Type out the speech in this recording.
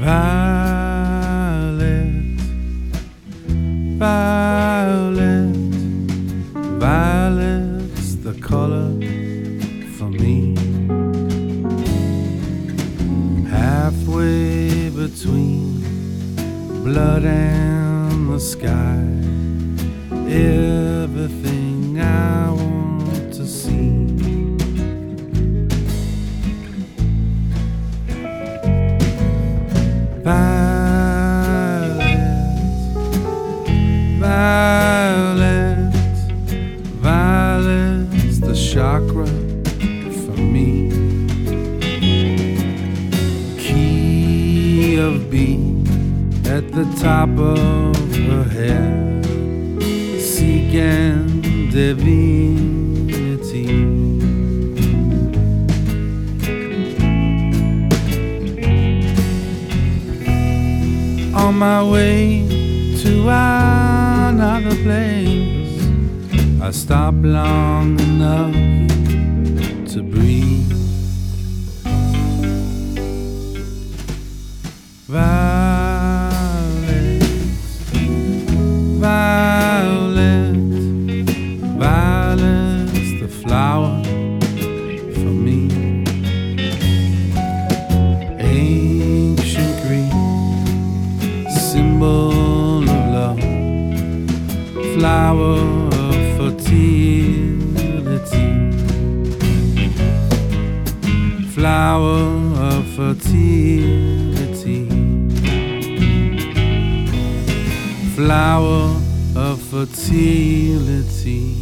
Violet, violet, violet's the color for me. Halfway between blood and the sky, everything I want to see. Violet, violet's the chakra for me. Key of B at the top of her head, seeking divinity. On my way to another place, I stop long enough to breathe. Violet, violet, violet's the flower for me. Ancient Greek symbol of love, flower of fertility, flower of fertility, flower of fertility.